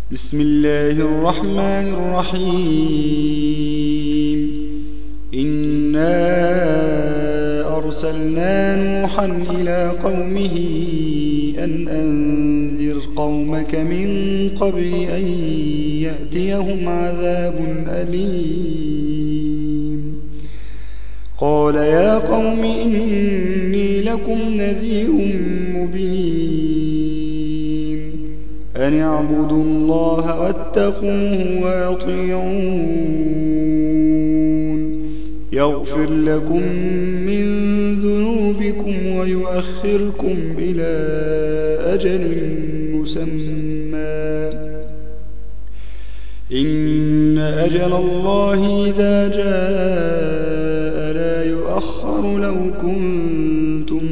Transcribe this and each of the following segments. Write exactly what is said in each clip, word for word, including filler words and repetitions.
بسم الله الرحمن الرحيم إنا أرسلنا نوحا إلى قومه أن أنذر قومك من قبل أن يأتيهم عذاب أليم قال يا قوم إني لكم نذير مبين أن اعبدوا الله واتقوه وأطيعون يغفر لكم من ذنوبكم ويؤخركم إلى أجل مسمى إن أجل الله إذا جاء لا يؤخر لو كنتم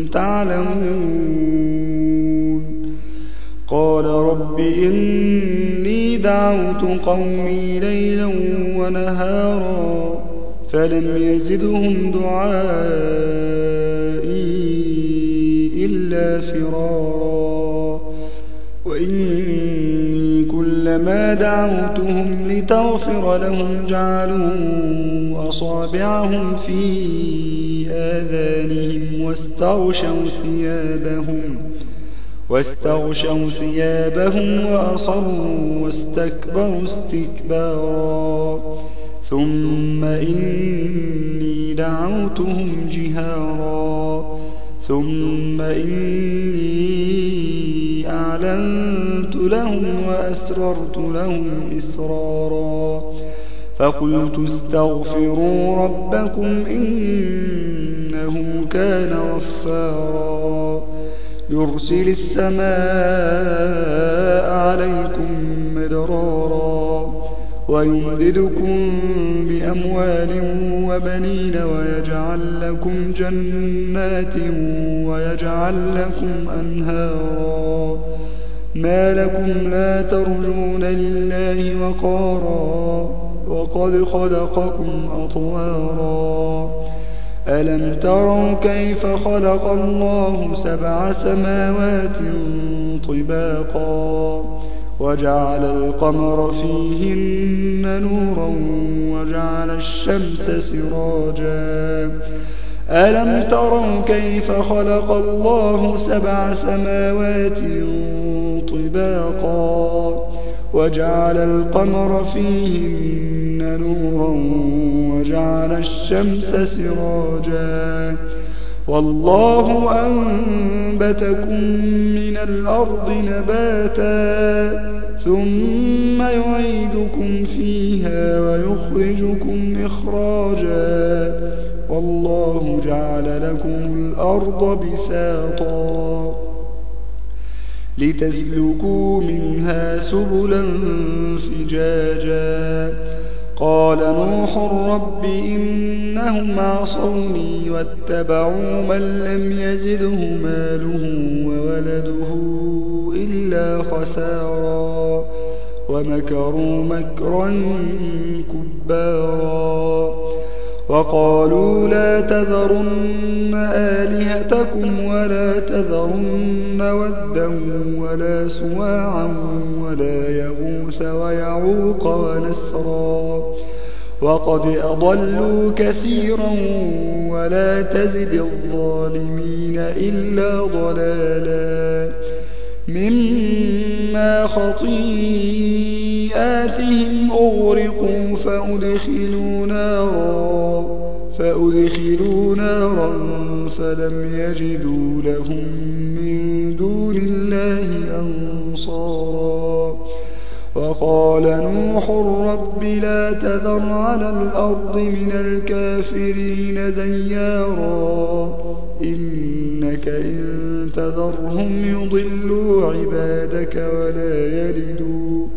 تعلمون قال رب إني دعوت قومي ليلا ونهارا فلم يزدهم دعائي إلا فرارا وإني كلما دعوتهم لتغفر لهم جعلوا أصابعهم في آذانهم واستغشوا ثيابهم واستغشوا ثيابهم وأصروا واستكبروا استكبارا ثم إني دعوتهم جهارا ثم إني أعلنت لهم وأسررت لهم إسرارا فقلت استغفروا ربكم إنه كان غفارا يرسل السماء عليكم مدرارا ويمددكم بأموال وبنين ويجعل لكم جنات ويجعل لكم أنهارا ما لكم لا ترجون لله وقارا وقد خلقكم أطوارا ألم تروا كيف خلق الله سبع سماوات طباقا وجعل القمر فيهن نورا وجعل الشمس سراجا ألم تروا كيف خلق الله سبع سماوات طباقا وجعل القمر فيهن نورا وجعل الشمس سراجا والله أنبتكم من الأرض نباتا ثم يعيدكم فيها ويخرجكم إخراجا والله جعل لكم الأرض بساطا لتسلكوا منها سبلا فجاجا قال نوح رب إنهم عصوني واتبعوا من لم يزده ماله وولده إلا خسارا ومكروا مكرا كبارا وقالوا لا تذرن آلهتكم ولا تذرن ودا ولا سواعا ولا يغوث ويعوق ونسرا وقد أضلوا كثيرا ولا تزد الظالمين إلا ضلالا مما خطيئاتهم أغرقوا فأدخلوا نارا فأدخلوا نارا فلم يجدوا لهم من دون الله أنصارا وقال نوح رب لا تذر على الأرض من الكافرين ديارا إنك إن تذرهم يضلوا عبادك ولا يلدوا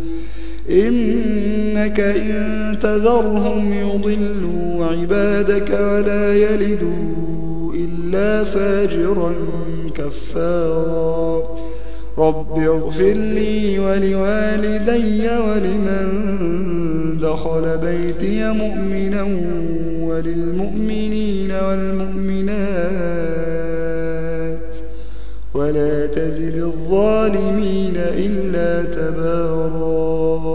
إنك إن تذرهم يضلوا عبادك ولا يلدوا إلا فاجرا كفارا رب اغفر لي ولوالدي ولمن دخل بيتي مؤمنا وللمؤمنين والمؤمنات ولا تزد الظالمين إلا تبارا